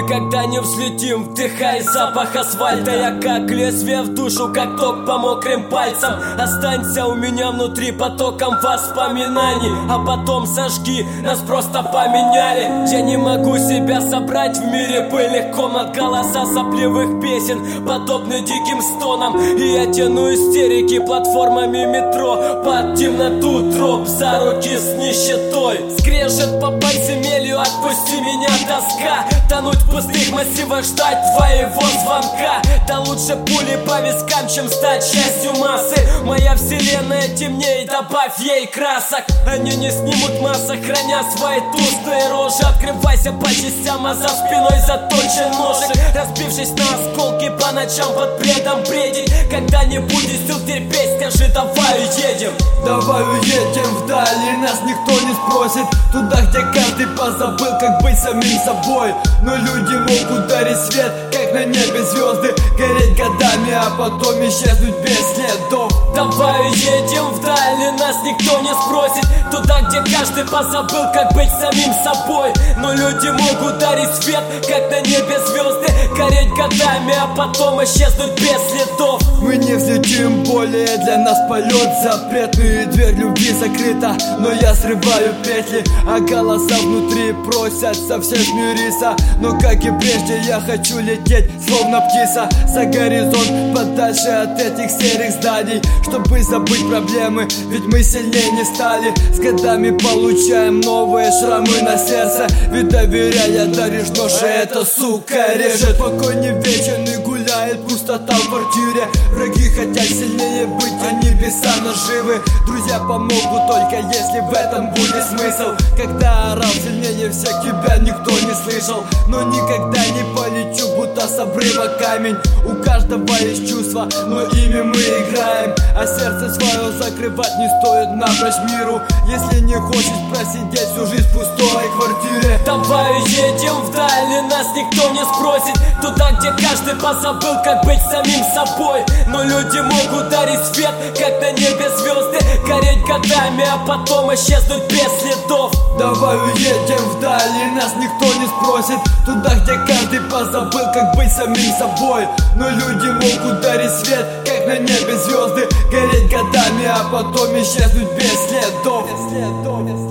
никогда не взлетим, вдыхай запах асфальта. Я как лезвие в душу, как ток по мокрым пальцам. Останься у меня внутри потоком воспоминаний, а потом сожги, нас просто поменяли. Я не могу себя собрать в мире пыльных комнат. Голоса сопливых песен подобны диким стонам, и я тяну истерики платформами метро под темноту троп за руки с нищетой. Скрежет по подземелью, отпусти меня, тоска. Тонуть в пустых массивах, ждать твоего звонка. Да лучше пули по вискам, чем стать частью массы. Моя вселенная темнеет, добавь ей красок. Они не снимут масок, храня свои тусклые рожи. Открывайся по частям, а за спиной заточен ножик. Разбившись на осколки, по ночам под бредом бредить. Когда не будет сил терпеть, скажи, давай уедем. Давай уедем вдали, нас никто не спросит. Туда, где каждый позабыл, как быть самим собой. Но люди могут дарить свет, как на небе звезды. Гореть годами, а потом исчезнуть без следов. Давай уедем вдали, нас никто не спросит. Туда, где каждый позабыл, как быть самим собой. Но люди могут дарить свет, как на небе звезды. Гореть годами, а потом исчезнуть без следов. Мы не взлетим более, для нас полет запретный. Дверь любви закрыта, но я срываю петли, а голоса внутри просят совсем смириться. Но как и прежде я хочу лететь, словно птица, за горизонт, подальше от этих серых зданий, чтобы забыть проблемы, ведь мы сильнее не стали. С годами получаем новые шрамы на сердце, ведь доверяя даришь нож, эта сука режет. Покой не вечен и гуляет пустота в квартире. Враги хотят сильнее быть, а небеса наживы. Друзья помогут только если в этом будет смысл. Когда орал сильнее всех, тебя никто не слышал. Но никогда не полечу, будто с обрыва камень. У каждого есть чувства, но ими мы играем. А сердце свое закрывать не стоит напрочь миру, если не хочешь просидеть всю жизнь в пустой квартире. Давай уедем вдали, нас никто не спросит. Туда, где каждый позабыл, как быть самим собой. Но люди могут дарить свет, как на небе звезды. Гореть годами, а потом исчезнуть без следов. Давай уедем вдали, нас никто не спросит. Туда, где каждый позабыл, как быть самим собой. Но люди могут дарить свет, как на небе звезды. Гореть годами, а потом исчезнуть без следов.